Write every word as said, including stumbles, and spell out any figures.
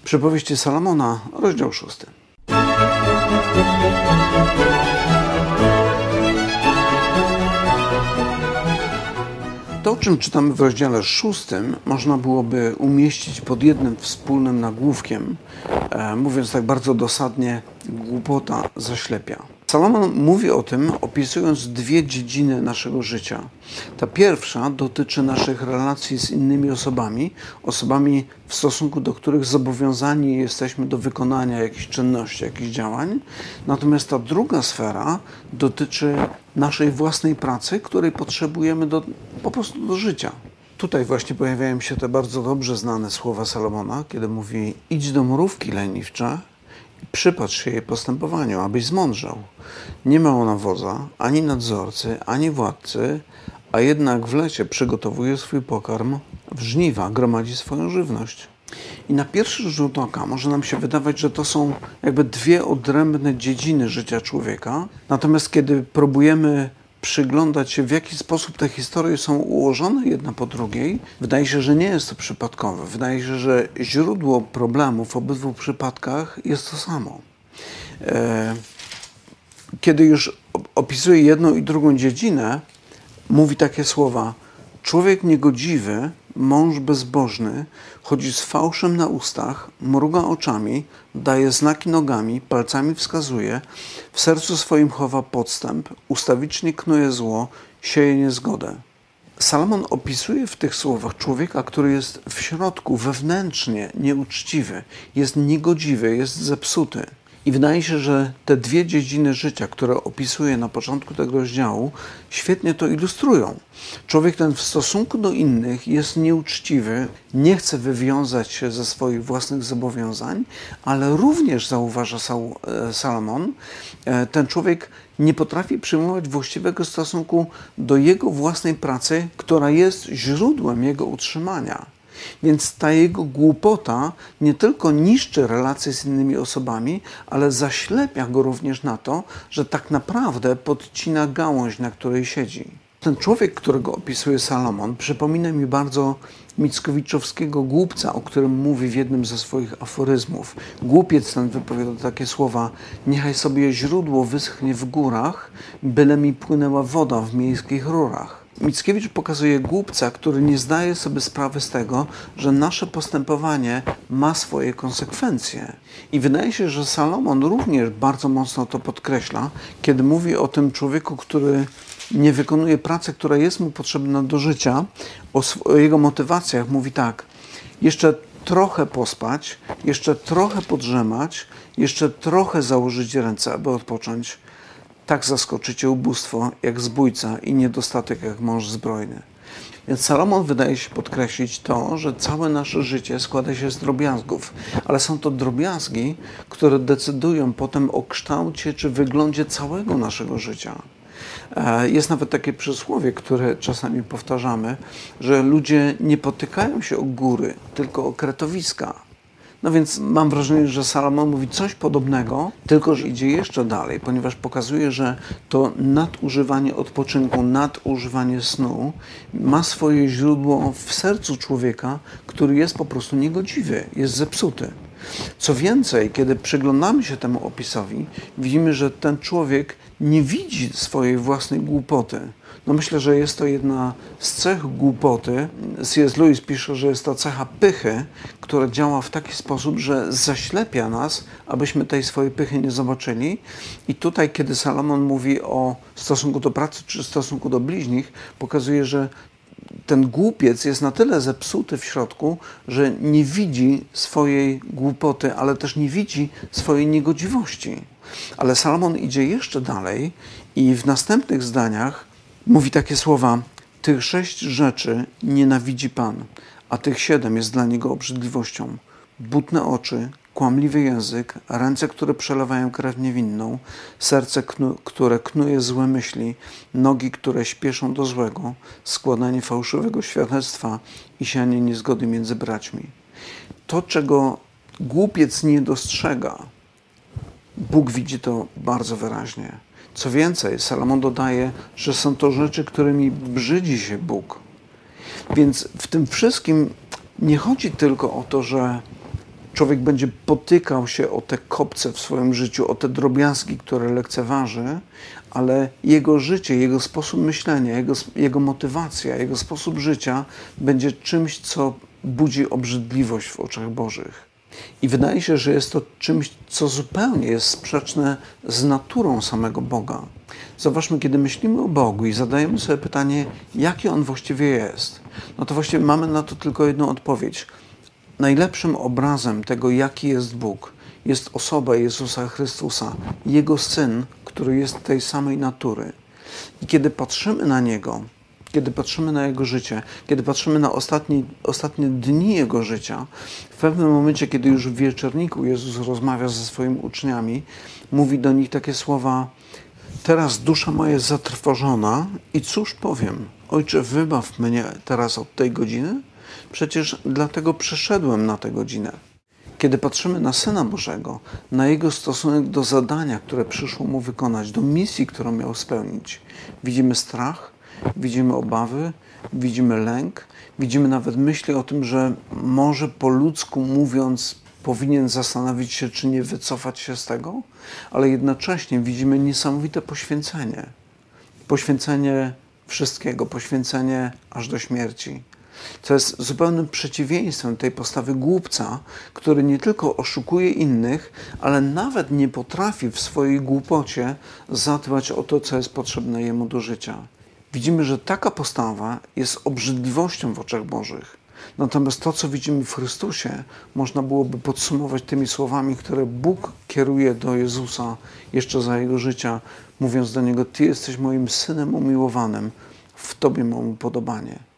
Przypowieści Salomona, rozdział szósty. To, o czym czytamy w rozdziale szóstym, można byłoby umieścić pod jednym wspólnym nagłówkiem, e, mówiąc tak bardzo dosadnie, głupota zaślepia. Salomon mówi o tym, opisując dwie dziedziny naszego życia. Ta pierwsza dotyczy naszych relacji z innymi osobami, osobami w stosunku do których zobowiązani jesteśmy do wykonania jakichś czynności, jakichś działań. Natomiast ta druga sfera dotyczy naszej własnej pracy, której potrzebujemy do, po prostu do życia. Tutaj właśnie pojawiają się te bardzo dobrze znane słowa Salomona, kiedy mówi: idź do mrówki leniwcze, przypatrz się jej postępowaniu, abyś zmądrzał. Nie ma ona wodza, ani nadzorcy, ani władcy, a jednak w lecie przygotowuje swój pokarm, w żniwa gromadzi swoją żywność. I na pierwszy rzut oka może nam się wydawać, że to są jakby dwie odrębne dziedziny życia człowieka. Natomiast kiedy próbujemy przyglądać się, w jaki sposób te historie są ułożone jedna po drugiej, wydaje się, że nie jest to przypadkowe. Wydaje się, że źródło problemu w obydwu przypadkach jest to samo. Kiedy już opisuje jedną i drugą dziedzinę, mówi takie słowa: człowiek niegodziwy, mąż bezbożny, chodzi z fałszem na ustach, mruga oczami, daje znaki nogami, palcami wskazuje, w sercu swoim chowa podstęp, ustawicznie knuje zło, sieje niezgodę. Salomon opisuje w tych słowach człowieka, który jest w środku, wewnętrznie nieuczciwy, jest niegodziwy, jest zepsuty. I wydaje się, że te dwie dziedziny życia, które opisuje na początku tego rozdziału, świetnie to ilustrują. Człowiek ten w stosunku do innych jest nieuczciwy, nie chce wywiązać się ze swoich własnych zobowiązań, ale również, zauważa Salomon, ten człowiek nie potrafi przyjmować właściwego stosunku do jego własnej pracy, która jest źródłem jego utrzymania. Więc ta jego głupota nie tylko niszczy relacje z innymi osobami, ale zaślepia go również na to, że tak naprawdę podcina gałąź, na której siedzi. Ten człowiek, którego opisuje Salomon, przypomina mi bardzo Mickiewiczowskiego głupca, o którym mówi w jednym ze swoich aforyzmów. Głupiec ten wypowiada takie słowa: niechaj sobie źródło wyschnie w górach, byle mi płynęła woda w miejskich rurach. Mickiewicz pokazuje głupca, który nie zdaje sobie sprawy z tego, że nasze postępowanie ma swoje konsekwencje. I wydaje się, że Salomon również bardzo mocno to podkreśla, kiedy mówi o tym człowieku, który nie wykonuje pracy, która jest mu potrzebna do życia. O, o jego motywacjach mówi tak: jeszcze trochę pospać, jeszcze trochę podrzemać, jeszcze trochę założyć ręce, aby odpocząć. Tak zaskoczycie ubóstwo jak zbójca i niedostatek jak mąż zbrojny. Więc Salomon wydaje się podkreślić to, że całe nasze życie składa się z drobiazgów, ale są to drobiazgi, które decydują potem o kształcie czy wyglądzie całego naszego życia. Jest nawet takie przysłowie, które czasami powtarzamy, że ludzie nie potykają się o góry, tylko o kretowiska. No więc mam wrażenie, że Salomon mówi coś podobnego, tylko że idzie jeszcze dalej, ponieważ pokazuje, że to nadużywanie odpoczynku, nadużywanie snu ma swoje źródło w sercu człowieka, który jest po prostu niegodziwy, jest zepsuty. Co więcej, kiedy przyglądamy się temu opisowi, widzimy, że ten człowiek nie widzi swojej własnej głupoty. No myślę, że jest to jedna z cech głupoty. C S Lewis pisze, że jest to cecha pychy, która działa w taki sposób, że zaślepia nas, abyśmy tej swojej pychy nie zobaczyli. I tutaj, kiedy Salomon mówi o stosunku do pracy czy stosunku do bliźnich, pokazuje, że ten głupiec jest na tyle zepsuty w środku, że nie widzi swojej głupoty, ale też nie widzi swojej niegodziwości. Ale Salomon idzie jeszcze dalej i w następnych zdaniach mówi takie słowa: tych sześć rzeczy nienawidzi Pan, a tych siedem jest dla Niego obrzydliwością. Butne oczy, kłamliwy język, ręce, które przelewają krew niewinną, serce, knu, które knuje złe myśli, nogi, które śpieszą do złego, składanie fałszywego świadectwa i sianie niezgody między braćmi. To, czego głupiec nie dostrzega, Bóg widzi to bardzo wyraźnie. Co więcej, Salomon dodaje, że są to rzeczy, którymi brzydzi się Bóg. Więc w tym wszystkim nie chodzi tylko o to, że człowiek będzie potykał się o te kopce w swoim życiu, o te drobiazgi, które lekceważy, ale jego życie, jego sposób myślenia, jego, jego motywacja, jego sposób życia będzie czymś, co budzi obrzydliwość w oczach Bożych. I wydaje się, że jest to czymś, co zupełnie jest sprzeczne z naturą samego Boga. Zobaczmy, kiedy myślimy o Bogu i zadajemy sobie pytanie, jaki On właściwie jest, no to właściwie mamy na to tylko jedną odpowiedź. Najlepszym obrazem tego, jaki jest Bóg, jest osoba Jezusa Chrystusa, Jego Syn, który jest tej samej natury. I kiedy patrzymy na Niego, kiedy patrzymy na Jego życie, kiedy patrzymy na ostatnie, ostatnie dni Jego życia, w pewnym momencie, kiedy już w wieczorniku Jezus rozmawia ze swoimi uczniami, mówi do nich takie słowa: teraz dusza moja jest zatrwożona i cóż powiem? Ojcze, wybaw mnie teraz od tej godziny? Przecież dlatego przyszedłem na tę godzinę. Kiedy patrzymy na Syna Bożego, na Jego stosunek do zadania, które przyszło Mu wykonać, do misji, którą miał spełnić, widzimy strach, widzimy obawy, widzimy lęk, widzimy nawet myśli o tym, że może po ludzku mówiąc powinien zastanowić się, czy nie wycofać się z tego, ale jednocześnie widzimy niesamowite poświęcenie. Poświęcenie wszystkiego, poświęcenie aż do śmierci. Co jest zupełnym przeciwieństwem tej postawy głupca, który nie tylko oszukuje innych, ale nawet nie potrafi w swojej głupocie zadbać o to, co jest potrzebne jemu do życia. Widzimy, że taka postawa jest obrzydliwością w oczach Bożych. Natomiast to, co widzimy w Chrystusie, można byłoby podsumować tymi słowami, które Bóg kieruje do Jezusa jeszcze za Jego życia, mówiąc do Niego: Ty jesteś moim Synem umiłowanym, w Tobie mam upodobanie.